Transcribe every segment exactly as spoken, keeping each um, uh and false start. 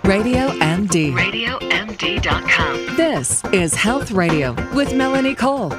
Radio M D. radio m d dot com. This is Health Radio with Melanie Cole.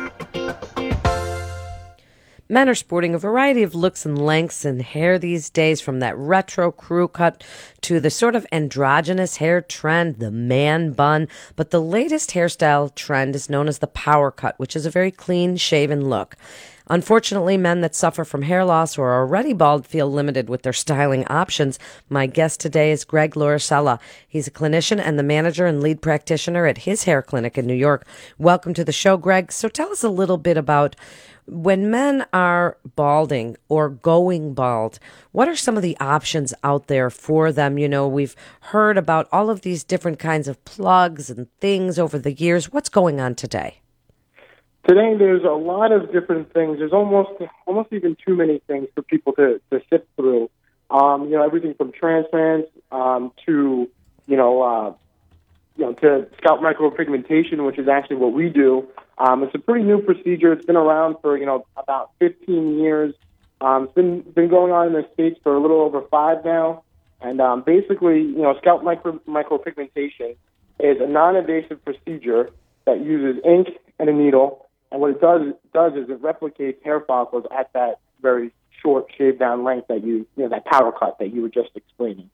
Men are sporting a variety of looks and lengths in hair these days, from that retro crew cut to the sort of androgynous hair trend, the man bun. But the latest hairstyle trend is known as the power cut, which is a very clean shaven look. Unfortunately, men that suffer from hair loss or are already bald feel limited with their styling options. My guest today is Greg Lauricella. He's a clinician and the manager and lead practitioner at his hair clinic in New York. Welcome to the show, Greg. So tell us a little bit about when men are balding or going bald, what are some of the options out there for them? You know, we've heard about all of these different kinds of plugs and things over the years. What's going on today? Today, there's a lot of different things. There's almost almost even too many things for people to, to sift through. Um, you know, everything from transplants um, to, you know, uh, you know, to scalp micropigmentation, which is actually what we do. Um, it's a pretty new procedure. It's been around for, you know, about fifteen years. Um, it's been been going on in the States for a little over five now. And um, basically, you know, scalp micro, micropigmentation is a non-invasive procedure that uses ink and a needle. And what it does does is it replicates hair follicles at that very short, shaved down length that you, you know, that power cut that you were just explaining.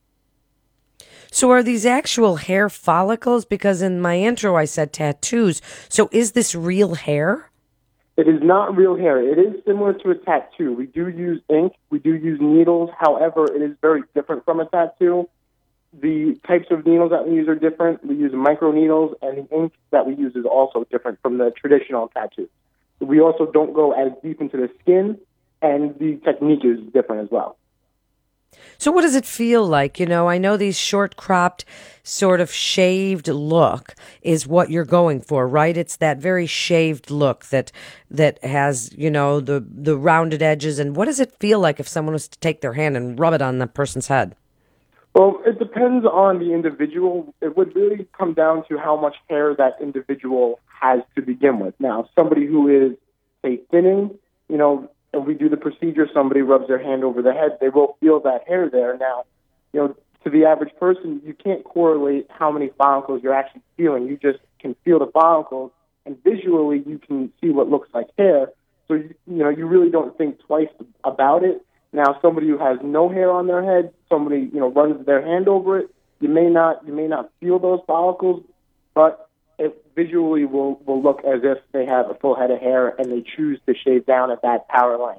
So are these actual hair follicles? Because in my intro I said tattoos. So is this real hair? It is not real hair. It is similar to a tattoo. We do use ink. We do use needles. However, it is very different from a tattoo. The types of needles that we use are different. We use micro needles, and the ink that we use is also different from the traditional tattoo. We also don't go as deep into the skin, and the technique is different as well. So what does it feel like? You know, I know these short cropped sort of shaved look is what you're going for, right? It's that very shaved look that that has, you know, the, the rounded edges. And what does it feel like if someone was to take their hand and rub it on the person's head? Well, it depends on the individual. It would really come down to how much hair that individual has to begin with. Now, somebody who is, say, thinning, you know, and we do the procedure, somebody rubs their hand over the head, they will feel that hair there. Now, you know, to the average person, you can't correlate how many follicles you're actually feeling. You just can feel the follicles, and visually you can see what looks like hair. So, you, you know, you really don't think twice about it. Now, somebody who has no hair on their head, somebody, you know, runs their hand over it, you may not you may not feel those follicles, but it visually will, will look as if they have a full head of hair and they choose to shave down at that power length.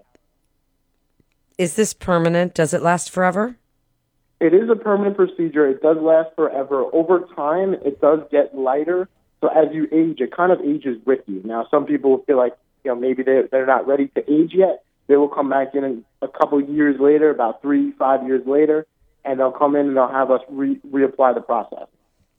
Is this permanent? Does it last forever? It is a permanent procedure. It does last forever. Over time, it does get lighter. So as you age, it kind of ages with you. Now, some people feel like, you know, maybe they're, they're not ready to age yet. They will come back in a couple years later, about three, five years later, and they'll come in and they'll have us re- reapply the process.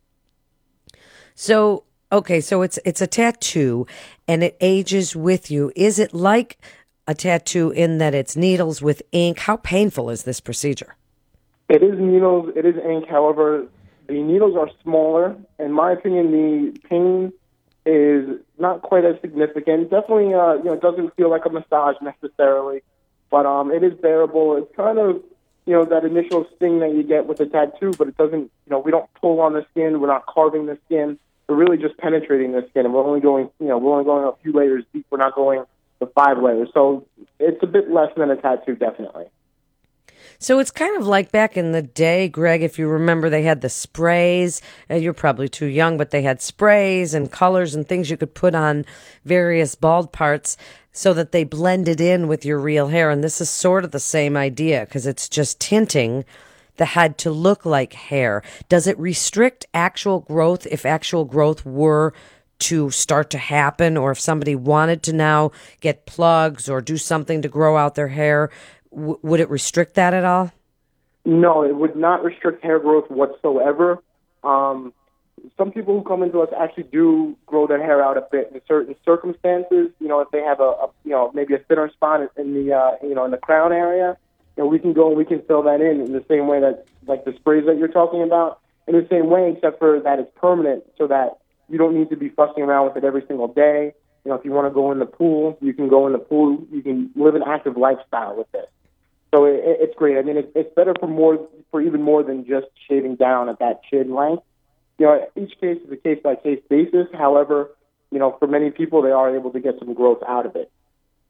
So, okay, so it's it's a tattoo, and it ages with you. Is it like a tattoo in that it's needles with ink? How painful is this procedure? It is needles. It is ink. However, the needles are smaller. In my opinion, the pain is not quite as significant. Definitely, uh, you know, it doesn't feel like a massage necessarily, but um, it is bearable. It's kind of, you know, that initial sting that you get with a tattoo, but it doesn't, you know, we don't pull on the skin. We're not carving the skin. We're really just penetrating the skin, and we're only going, you know, we're only going a few layers deep. We're not going the five layers. So it's a bit less than a tattoo, definitely. So it's kind of like back in the day, Greg, if you remember, they had the sprays. Uh, you're probably too young, but they had sprays and colors and things you could put on various bald parts so that they blended in with your real hair. And this is sort of the same idea because it's just tinting the head to look like hair. Does it restrict actual growth if actual growth were to start to happen, or if somebody wanted to now get plugs or do something to grow out their hair? W- would it restrict that at all? No, it would not restrict hair growth whatsoever. Um, some people who come into us actually do grow their hair out a bit in certain circumstances. You know, if they have a, a you know, maybe a thinner spot in the uh, you know in the crown area, you know, we can go and we can fill that in in the same way that, like the sprays that you're talking about, in the same way, except for that it's permanent, so that you don't need to be fussing around with it every single day. You know, if you want to go in the pool, you can go in the pool. You can live an active lifestyle with it. So it, it's great. I mean, it, it's better for more for even more than just shaving down at that chin length. You know, each case is a case-by-case basis. However, you know, for many people, they are able to get some growth out of it.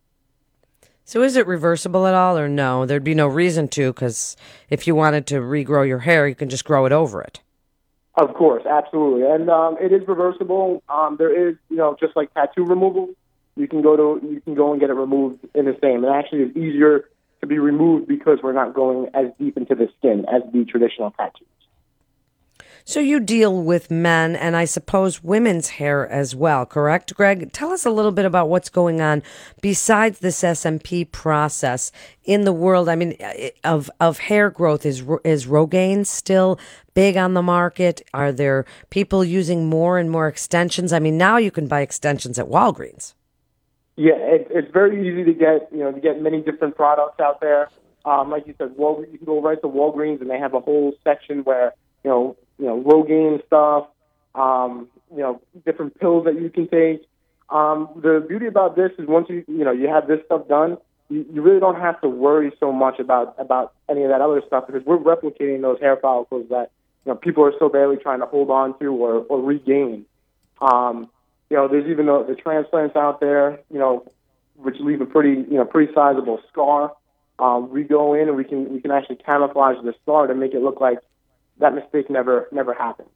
So is it reversible at all, or no? There'd be no reason to, because if you wanted to regrow your hair, you can just grow it over it. Of course, absolutely. And um, it is reversible. Um, there is, you know, just like tattoo removal, you can go to you can go and get it removed in the same. It actually is easier to be removed because we're not going as deep into the skin as the traditional tattoos. So you deal with men and I suppose women's hair as well, correct, Greg? Tell us a little bit about what's going on besides this S M P process in the world. I mean, of of hair growth. Is is Rogaine still big on the market? Are there people using more and more extensions? I mean, now you can buy extensions at Walgreens. Yeah, it, it's very easy to get, you know, to get many different products out there. Um, like you said, Wal- you can go right to Walgreens and they have a whole section where, you know, you know, Rogaine stuff, um, you know, different pills that you can take. Um, the beauty about this is once you, you know, you have this stuff done, you, you really don't have to worry so much about, about any of that other stuff because we're replicating those hair follicles that, you know, people are so badly trying to hold on to or, or regain. Um, you know, there's even the, the transplants out there, you know, which leave a pretty, you know, pretty sizable scar. Um, we go in and we can, we can actually camouflage the scar to make it look like that mistake never never happened.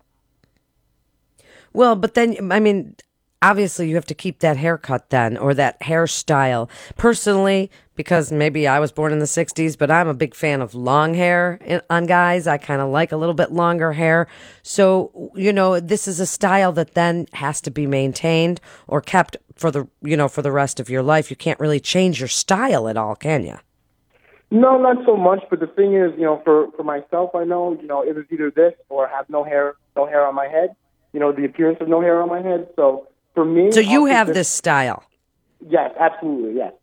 Well, but then, I mean, obviously you have to keep that haircut then, or that hairstyle. Personally, because maybe I was born in the sixties, but I'm a big fan of long hair in, on guys. I kind of like a little bit longer hair. So, you know, this is a style that then has to be maintained or kept for the, you know, for the rest of your life. You can't really change your style at all, can you? No, not so much. But the thing is, you know, for, for myself, I know, you know, it was either this or have no hair, no hair on my head. You know, the appearance of no hair on my head. So for me, so you I'll have this, this style. Yes, absolutely, yes.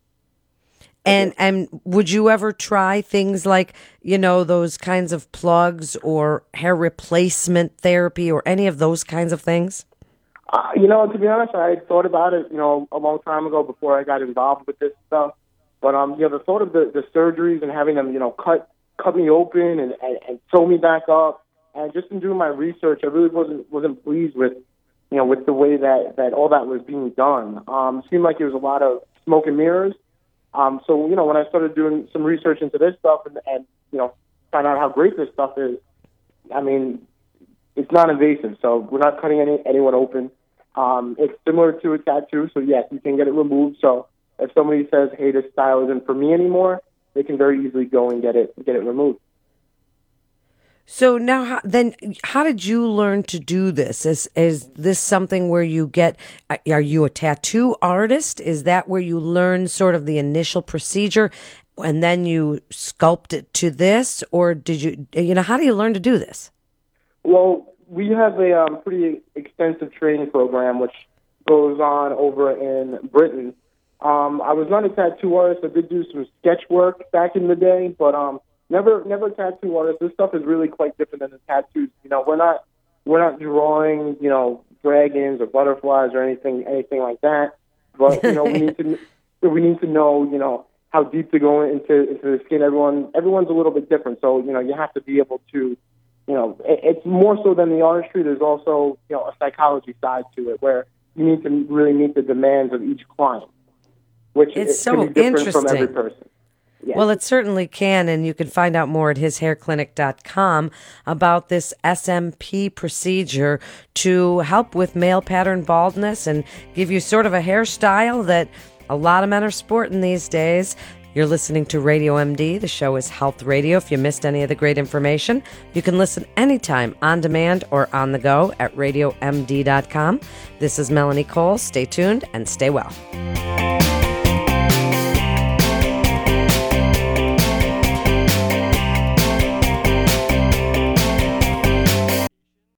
And and would you ever try things like, you know, those kinds of plugs or hair replacement therapy or any of those kinds of things? Uh, you know, to be honest, I had thought about it, you know, a long time ago before I got involved with this stuff. But, um, you know, the thought of the, the surgeries and having them, you know, cut cut me open and, and, and sew me back up, and just in doing my research, I really wasn't wasn't pleased with, you know, with the way that, that all that was being done. Um, it seemed like there was a lot of smoke and mirrors. Um, so, you know, when I started doing some research into this stuff and, and, you know, find out how great this stuff is, I mean, it's not invasive, so we're not cutting any, anyone open. Um, it's similar to a tattoo, so yes, you can get it removed. So if somebody says, hey, this style isn't for me anymore, they can very easily go and get it get it removed. So now, how, then, how did you learn to do this? Is is this something where you get? Are you a tattoo artist? Is that where you learn sort of the initial procedure, and then you sculpt it to this, or did you? You know, how do you learn to do this? Well, we have a um, pretty extensive training program which goes on over in Britain. Um, I was not a tattoo artist. I did do some sketch work back in the day, but um, never, never a tattoo artist. This stuff is really quite different than the tattoos. You know, we're not, we're not drawing, you know, dragons or butterflies or anything, anything like that. But you know, we need to, we need to know, you know, how deep to go into into the skin. Everyone, everyone's a little bit different, so you know, you have to be able to, you know, it, it's more so than the artistry. There's also, you know, a psychology side to it where you need to really meet the demands of each client. Which it's is, so can be different interesting. From every person. Yeah. Well, it certainly can, and you can find out more at his hair clinic dot com about this S M P procedure to help with male pattern baldness and give you sort of a hairstyle that a lot of men are sporting these days. You're listening to Radio M D. The show is Health Radio. If you missed any of the great information, you can listen anytime on demand or on the go at radio m d dot com. This is Melanie Cole. Stay tuned and stay well.